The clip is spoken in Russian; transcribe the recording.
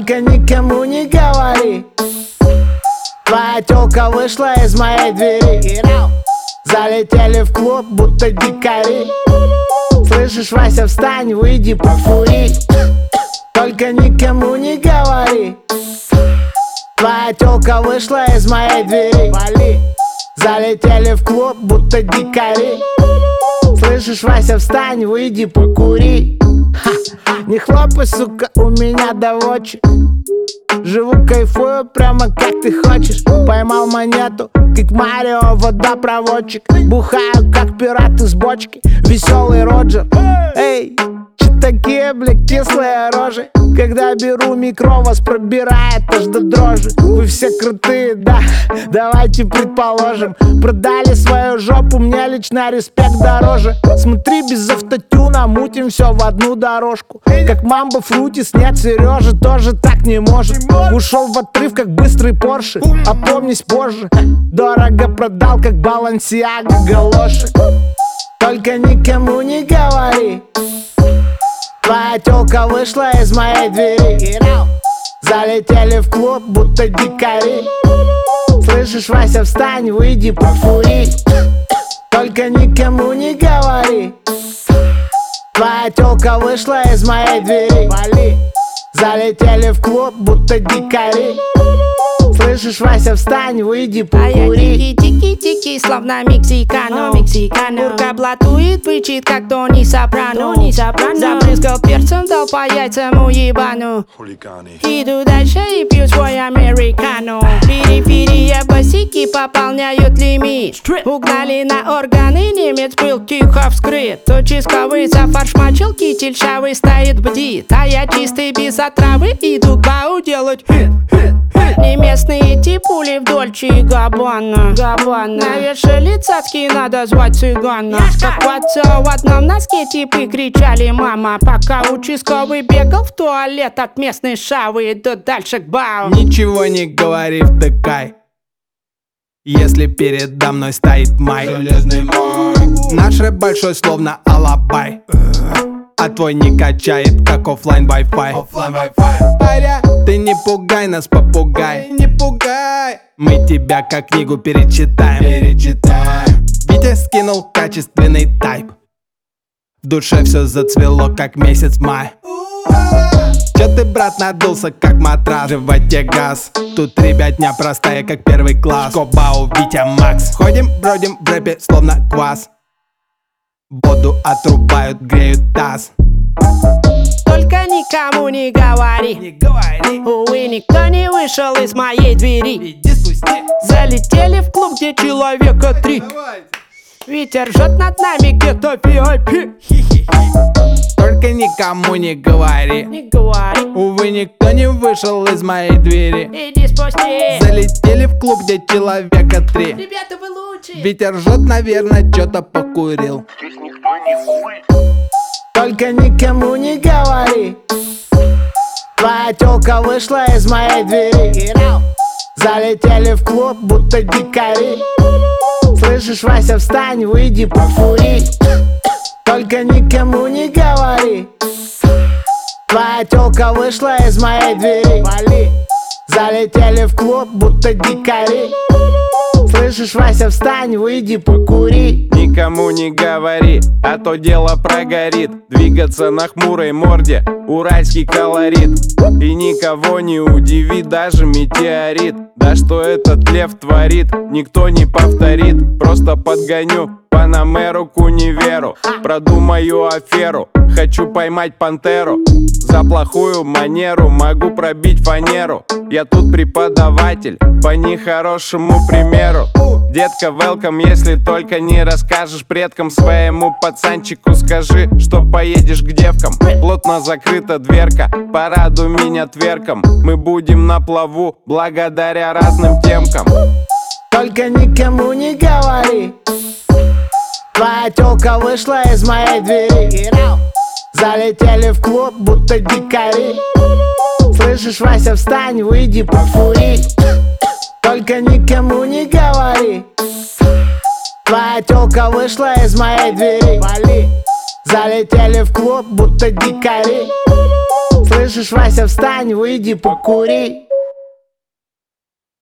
Только никому не говори. Твоя тёлка вышла из моей двери. Залетели в клуб, будто дикари. Слышишь, Вася, встань, выйди, покури. Только никому не говори. Твоя тёлка вышла из моей двери. Залетели в клуб, будто дикари. Слышишь, Вася, встань, выйди, покури. Не хлопай, сука, у меня доводчик. Живу, кайфую, прямо как ты хочешь. Поймал монету, как Марио, водопроводчик. Бухаю, как пират из бочки. Веселый Роджер. Эй, че такие, блядь, кислые рожи? Когда беру микро, вас пробирает аж до дрожи. Вы все крутые, да, давайте предположим. Продали свою жопу, мне лично респект дороже. Смотри, без автотюна мутим все в одну дорожку. Как Мамбо Фрутис, нет, Сережа тоже так не может. Ушел в отрыв, как быстрый Порше. Опомнись позже. Дорого продал, как Балансиага галоши. Только никому не говори. Твоя тёлка вышла из моей двери. Залетели в клуб, будто дикари. Слышишь, Вася, встань, выйди, покури. Только никому не говори. Твоя тёлка вышла из моей двери. Залетели в клуб, будто дикари. Слышишь, Вася, встань, выйди, покури. А я тики-тики-тики, словно мексикано. Курка блатует, бычит, как Тони Сопрано. Забрызгал перцем, дал по яйцам уебану. Иду дальше и пью свой американо. Периферия босики пополняют лимит. Угнали на органы, немец был тихо вскрыт. Точисковый зафаршмачил, китель шавый стоит бдит. А я чистый без отравы, иду к бау делать хит. Не местные типули в Дольче и Габбана. Навешали цацки, надо звать цыгана. Скакаться в одном носке типы кричали мама. Пока участковый бегал в туалет от местной шавы. Иду дальше к бау. Ничего не говори, втыкай, если передо мной стоит май. Железный май. Наш рэп большой, словно алабай. А твой не качает, как оффлайн Wi-Fi. Паря, ты не пугай нас, попугай. Не пугай. Мы тебя как книгу перечитаем. Витя скинул качественный тайп. В душе все зацвело, как месяц май. Чё ты, брат, надулся, как матрас? В животе газ. Тут ребятня простая, как первый класс. Кобау, Витя, Макс. Ходим, бродим в рэпе, словно квас. Воду отрубают, греют таз. Только никому не говори. Увы, никто не вышел из моей двери. Залетели в клуб, где человека 3. Ветер ржет над нами, где-то VIP. Только никому не говори. Увы, никто не вышел из моей двери. Иди спусти. Залетели в клуб, где человека 3. Ребята, вы лучше. Ветер ржет, наверное, что-то покурил. Только никому не говори. Твоя тёлка вышла из моей двери. Залетели в клуб, будто дикари. Слышишь, Вася, встань, выйди, покури. Только никому не говори. Твоя тёлка вышла из моей двери. Залетели в клуб, будто дикари. Слышишь, Вася, встань, выйди, покури. Никому не говори, а то дело прогорит. Двигаться на хмурой морде, уральский колорит. И никого не удивит даже метеорит. Да что этот лев творит, никто не повторит. Просто подгоню Панамеру к универу. Продумаю аферу, хочу поймать пантеру. За плохую манеру могу пробить фанеру. Я тут преподаватель, по нехорошему примеру. Детка, welcome, если только не расскажешь предкам. Своему пацанчику скажи, что поедешь к девкам. Плотно закрыта дверка, порадуй меня тверком. Мы будем на плаву благодаря разным темкам. Только никому не говори. Твоя тёлка вышла из моей двери. Залетели в клуб, будто дикари. Слышишь, Вася, встань, выйди, покури. Только никому не говори. Твоя тёлка вышла из моей двери. Залетели в клуб, будто дикари. Слышишь, Слышишь, Вася, встань, выйди покури.